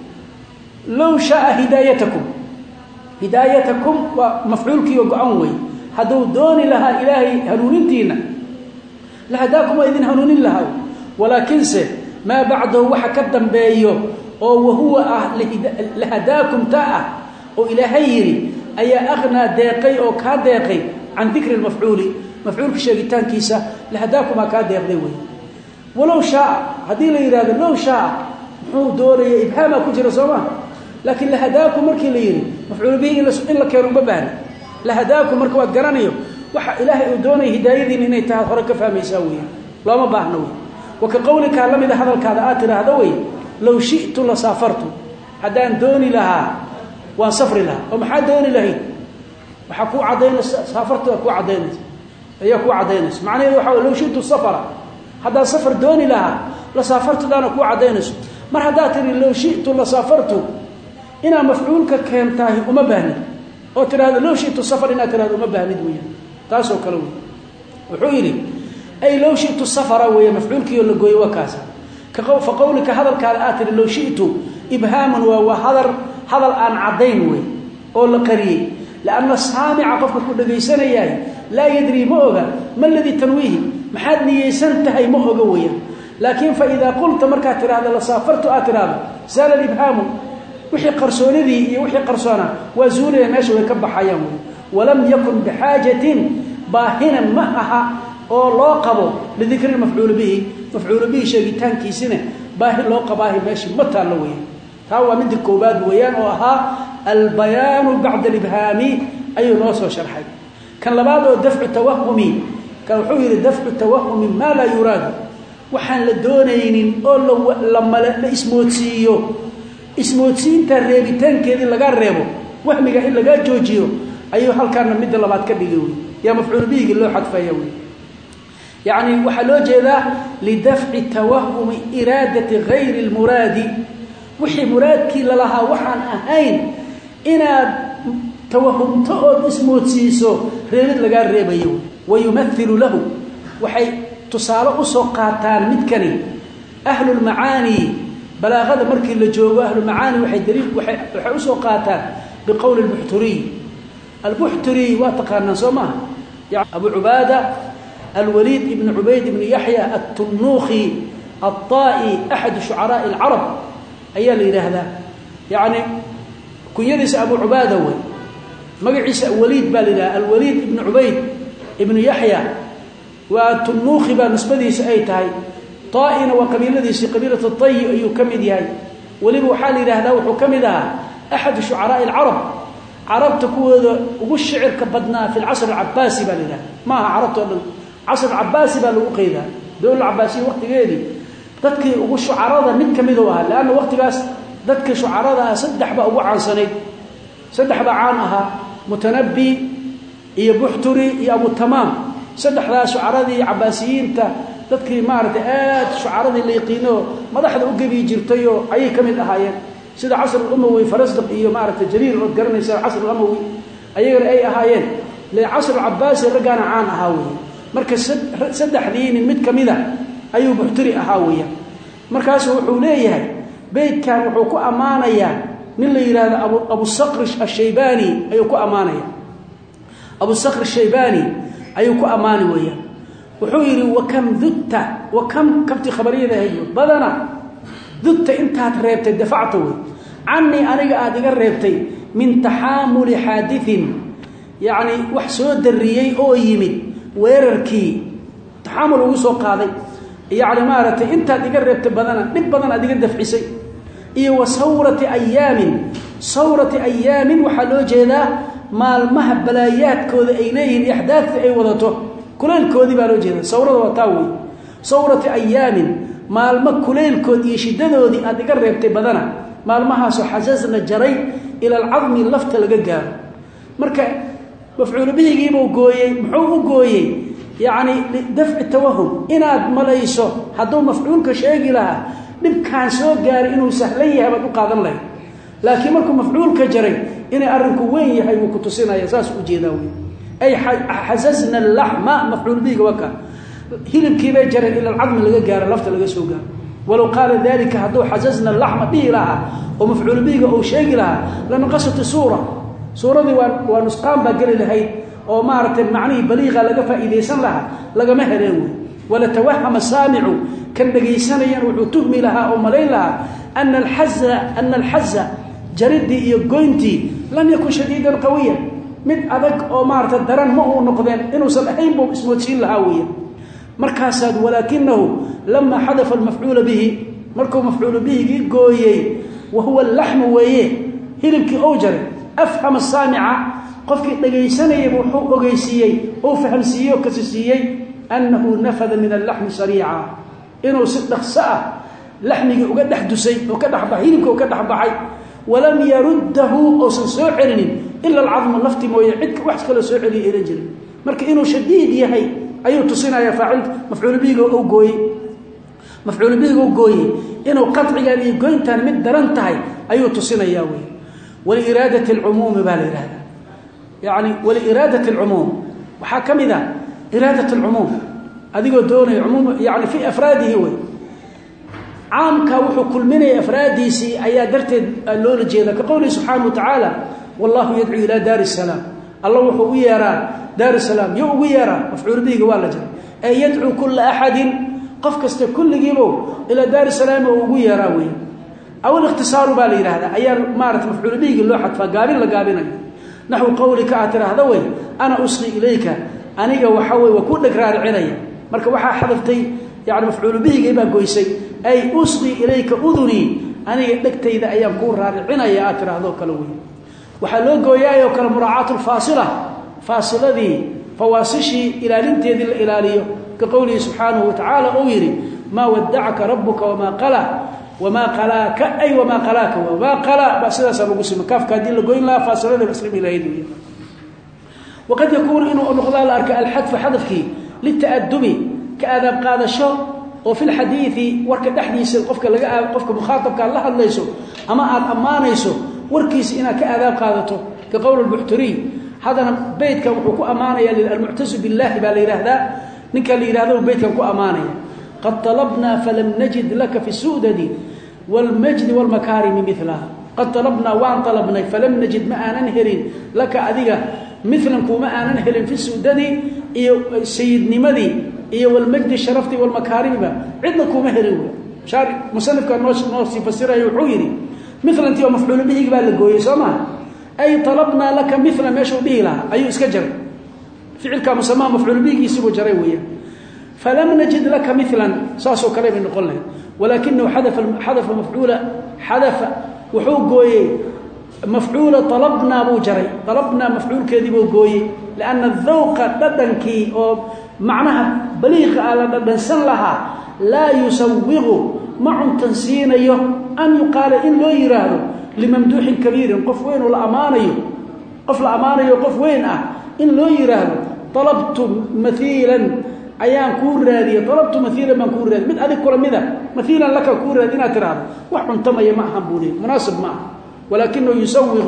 لو شاء هدايتكم ومفعولك يقعنوي هدو دوني لها إلهي هنونتينا لهداكم وإذن هنونين لها ولكن ما بعده وحكدن بأيه وهو لهداكم تاء وإلهيري أي أغنى داقي أو كاداقي عن ذكر المفعول مفعول كشيغتان كيسا لهداكم ما كاد يقضيوي ولو شاء هذه الإرادة لو شاء محو دوري إبهامه كجر سوا لكن لهداكم مركي ليري مفعول به إلا كانوا بباني لهداكم مركي وقرانيو وحا إلهي أدوني هدايذين إنه تهرك فهم يساوي لا ما باهنوي وكقولك لم إذا هذا الكادآت هذوي لو شئت لسافرت هدان دوني لها وانصفر لها ومحا دوني لهي وحكو عدين سافرت وكو عدين ayaa ku cadaynayso macnaheedu waxa loo shiitu safara hadaa safar dooni laha la safartu dana ku cadaynayso mar hadaa tiri loo shiitu la safartu ina mafcuulka keentahay uma baahnin oo tiraahdo loo shiitu safar ina tiraahdo uma baahnid weeyaan taasoo kale wuxuu yiri ay loo shiitu safara weeyaan mafcuulkiyo la gooyo wakaasa ka qawlika hadalka aatiri loo shiitu ibhaaman wa hadal aan cadayn weey oo la qariyay لأن السامع قفك كل جيسنا ياي لا يدري مؤجا ما الذي تنويه محدني يسنتهي مؤجا ويا لكن فإذا قلت مركات هذا لسافرت هذا زال الإبهام وحي قرصون ذي وحي قرصانا وزول ماشي ويكب حياه ولم يكن بحاجة باهنا معها أو لاقبه لذكر المفعول به مفعول به شيء تانكي سنة باهن لاقبه ماشي متى لويه هو من الكوباد ويان وها البيان بعد الإبهام أي نص شرحي كان لبعضه دفع توهمي كان حوير دفع التوهم ما لا يراد وحن لدونين أول لما اسموتسين تربيتان كذي لقى ريبه وهم جاء لقى جوجيو أيها هل كان مد الله بعد كبيرون يا مفعول به اللي حد فيوي يعني وحلوج ذا لدفع التوهم إرادة غير المراد وحي مرادك لها وحن أهين إنا توهمتو اسموتسيسو ريبت لقى ريبيو ويمثل له وحي تصال أسوقاتان متكني أهل المعاني بلاغة مركي اللي جوه أهل المعاني وحي دليل وحي أسوقاتان بقول البحتري واتقارنا سوما يعني أبو عبادة الوليد بن عبيد بن يحيى التنوخي الطائي أحد شعراء العرب أيها اللي هذا يعني كن يدس أبو عبادة مقعيس وليد بالله الوليد بن عبيد ابن يحيى والتنوخي بالنسبة لي سأيتهاي طائن وقبيلة دي قبيلة الطي يكمد هاي وليد وحالي لهذا وحكمدها أحد شعراء العرب عرب تكون والشعر كبدنا في العصر العباسي بالله ما عربت عصر العباسي بالوقيدة دول العباسي وقت غيري dadkii ugu shucarada mid kamid ah laana waqtigaas dadkii shucarada saddex ba ugu caansanay saddex ba caan aha mutanabbi iyo buhturi iyo abu tamam saddexdaas shucaradii abbasiyiinta dadkii maartay aad shucaradii leeqino madaxda u gabi jirtay oo ay kamid ahaayeen sida casr al-umawi farasdaq iyo maartay jariir oo garanaysa casr al-umawi ayaga ay ahaayeen le casr al-abbasi ragana caan ahaaway marka saddexdiin mid kamida ayuu buhturi ahaawiya markaas wuxuu leeyahay beedkan wuxuu ku amaanaya nin la yiraahdo abu saqr ash-shaybani ayuu ku amaanaya abu saqr ash-shaybani ayuu ku amaani weeyaa wuxuu yiri wa kam dutta wa kam kabti khabariyada hayo badana dutta intaad reebtay dafacto anni aniga aad iga reebtay min tahaamul hadithin yani wax soo dariyay oo yimid weerarkii tahaamul ugu soo qaaday يعني مارتي انت دغربت بدنا دب بدنا ادغ دفعسي iyo wasawrati ayaamin waxa loo jeedaa maalmaha balaayaadkooda ay leeyihiin ihdaadka ay wadato kuleelkoodii baa loo jeedaa sawrada waa taawi sawrati ayaamin maalma kuleelkood iyo shidadoodii aad iga reebtay badana maalmahaas oo xasasna jaray ila al-azmi lafta laga gaaro marka mafcuul bihi buu gooyay muxuu u gooyay يعني دفع التوهم إناد ملايسو هذا مفعول كشيء لها دب كان سو قال إنه سهلية بدو قادم له لكن مركم مفعول كجري إن أرنكو وين يحي وكتسينا يساس وجيداوي أي حززنا اللحم مفعول به وكا هلب كيبا جري إلى العظم اللي قال لفت اللي سو قال ولو قال ذلك هذا حززنا اللحم به لها ومفعول به أو شيء لها لنقصت صورة دي ونسقام بقل لهي oo maartay macni baliiqa laga faa'iideysan laha laga ma heleen wala tawahhama saami'u kan dhageysanayaan wuxuu tuhmi laha oo malayn laha anna al-hazza jaridi iyo goynti lam yakun shadiidan qawiyan mid adag oo maartay daran ma uu noqdeen inuu san ahayn buu ismoodsiin laha weeye markaasaad walakinahu lamma hadafa al-maf'ul bihi markuu maf'ul bihi gooyay wa huwa al-lahm weeye hilibki oo jaray afhama as-saami'a qofkii dhageysanayay wuxuu ogeysiyay oo fahamsiiyay oo kasisiyay annahu nafada min al-lahm sari'a inuu si dhaqso ah lahmiga uga dhaxdusay oo ka dhaxbaxay hilibka oo ka dhaxbaxay walam yaruddahu oo soo celinin illa al-'azm lafti mooyay cid wax kale soo celiyo ila jirin marka inuu shadiid yahay ayuu tusinaya faacil mafcuul bihi oo gooyay mafcuul bihi oo gooyay inuu qatciga iyo goyntan mid daran tahay ayuu tusinaya way wal iradatu al umum bal irada yani wal iradatu al umum waxa kamida iradatu al umum adigoo doonay umum yani fi afradihi way caamka wuxuu kulminay afraadiisi ayaa darteed loo jeeda ka qowli subhanahu wa ta'ala wallahu yad'u ila dar as-salam allah wuxuu u yeeraa dar as-salam yu u yeeraa mafcuul bihi waa la jira ay yad'u kull ahadin qof kasta kulligiibo ila dar as-salam oo ugu yeeraa way aw al-ikhtisar baa la yiraahdaa ayaa maarat mafcuul bihi loo xadfa gaabin la gaabinayo naxu qawlika atirahda way ana usqi ilayka aniga waxa way ku dhagraarcinaya marka waxa xadaftay يعني مفعول به بaa goysay ay usqi ilayka uduni aniga dhagtayda ayaan ku raaricinaya atirahdo kala weey waxa loo gooyaayo kala muraacatul faasila faasiladii fawaasishi ilaalinteedii la ilaaliyo ka qowli subhanahu wa ta'ala oo yiri ma wada'aka rabbuka wama qala wama qalaka ay wama qalaka wama qala basidaas lagu sima kafka dii la gooyn la faasilada muslim ilaahiyo وقد يكون انه نقضى الارك الحذف حذفكي للتادب كأدب قادشو وفي الحديث ورك دحديس قفك لغا قفك مخاطبك الله هدليسو اما اد امانيسو وركيس انا كأدب قادته كقول البحتري هذا بيتك وحو كو امانيا للمعتز بالله باليرهدا نك اللي يرهدو بيتك كو امانيا قد طلبنا فلم نجد لك في السؤدد والمجد والمكارم مثلها قد طلبنا وان طلبنا فلم نجد ما ننهرين لك اديغا مثلكم ما ننهرين في السؤدد سيد نمدي iyo wal majd sharafti wal makarim cidna kuma helin shari musannifka noo sifasirayo wuxuu yiri midlan tiyo mafcuul bihi baa la gooyay Soomaa ay talabna laka mithla ma shu biila ayu iska jaray ficilka musamma mafcuul bihi isoo jaray weeyaa falam najid laka mithlan saaso kale min qolna walakinahu hadafa mafcuula hadafa wuxuu gooyay mafcuula talabna buu jaray talabna mafcuul keedii buu gooyay laana dhawqa dadanki oo معناها بليغ على دنسن لها لا يسوغ مع تنسينيه أن يقال إن لو يراه لممدوح كبير قف وين ولا أمانيه قف الأمانيه قف وين إن لو يراه طلبت مثيلا أيام كور هذه طلبت مثيلا من كور هذه من هذه كل مذا مثيلا لك كور هذه ناتراه وحن تمي ما حبوني مناسب معه ولكنه يسوغ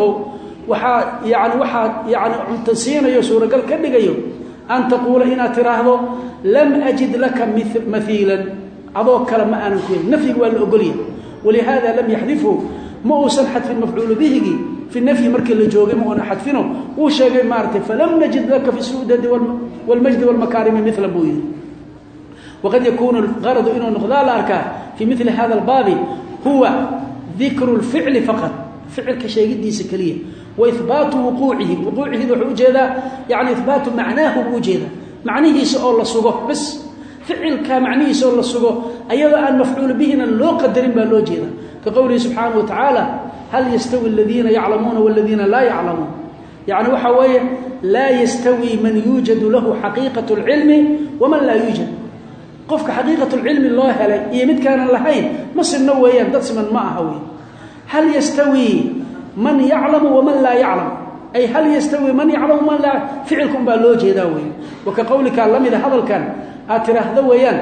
يعني تنسينيه سورة قال كدقيه أن تقول إن تراهض لم أجد لك مثيلا عضوك لما أنا كوين نفي والأقلية ولهذا لم يحذفه موسى حذف المفعول به في النفي مركل الجوغي مؤنا حذفينه وشاقي مارتي فلم نجد لك في السؤدد والمجد والمكارم مثل أبوه وقد يكون الغرض إنه نقضاء الأركان في مثل هذا الباب هو ذكر الفعل فقط فعل كشيء دي سكلية وإثبات وقوعه ذو حجة يعني إثبات معناه وجهه معنيه سؤال الله سوقه بس فعل كمعنيه سؤال الله سوقه أيضا المفعول به لو قدرين بالو جهه كقوله سبحانه وتعالى هل يستوي الذين يعلمون والذين لا يعلمون يعني وحوية لا يستوي من يوجد له حقيقة العلم ومن لا يوجد قفك حقيقة العلم الله هلي يمد كان اللهين مصر نويا دسما معه هل يستوي من يعلم ومن لا يعلم أي هل يستوي من يعلم ومن لا فعلكم بالوجه داوي وكقولك لم إذا هذا كان أتراه ذويان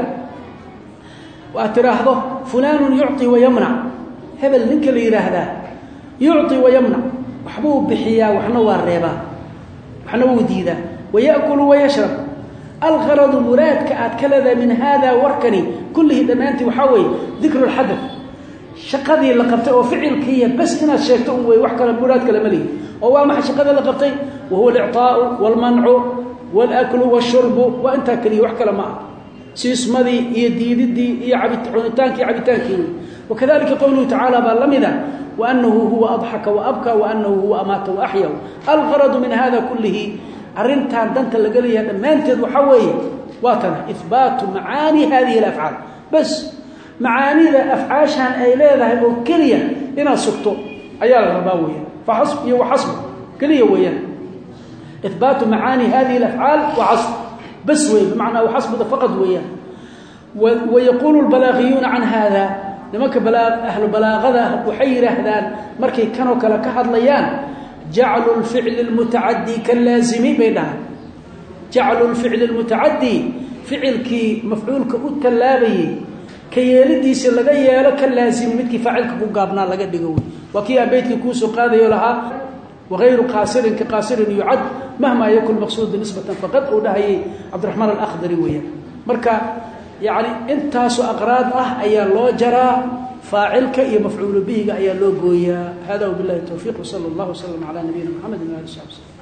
وأتراه فلان يعطي ويمنع هذا اللينك اللي يراه ذا يعطي ويمنع وحبوب بحياة وحنوى الريبة وحنوى ديدا ويأكل ويشرب الغرض مراد كأتكلذ من هذا وركني كله دمانتي وحوي ذكر الحدث شقدي اللي قبته وفعل كيه بس هنا شيكته ويحكى المراد كلاملي هو ما شقدي اللي قبته وهو الإعطاء والمنع والأكل والشرب وأنت كلي وحكى لما سيسمدي يديدي يعبتانك وكذلك قوله تعالى باللمذا وأنه هو أضحك وأبكى وأنه هو أمات وأحيا الغرض من هذا كله أرنتان دنت اللي قال لي ما أنت وحوي واتنا إثبات معاني هذه الأفعال بس معاني أفعاشها أي ليلها كلية إنا سكتوا أيال الرباوية فحسب وحسب كلية ويا إثبات معاني هذه الأفعال وحسب بس ويا بمعنى وحسب فقط ويا ويقول البلاغيون عن هذا لماك أهل بلاغة وحير هذان مركي كانوا كهذ ليان جعلوا الفعل المتعدي كاللازم بينها jaclu lficli lmutacaddi ficilkii mafcuulka u tallaabayey ka yeelidiisa laga yeelo ka laasimi midkii faacilka ku gaabnaa laga dhigo wey waa kii aan beydkii kuusoo qaadayo lahaa wagayru qaasirin ka qaasirin yucad mahma yakun maqsuuda nisbatan faqad uu dhahayay cabdiraxmaan alakhdari weeyaan marka yani intaasoo aqraad ah ayaa loo jaraa faacilka iyo mafcuulu bihiga ayaa loo gooyaa hada wabillahi tawfiiq wsala allahu wasalam calaa nabiyina maxamed wa ali saxbi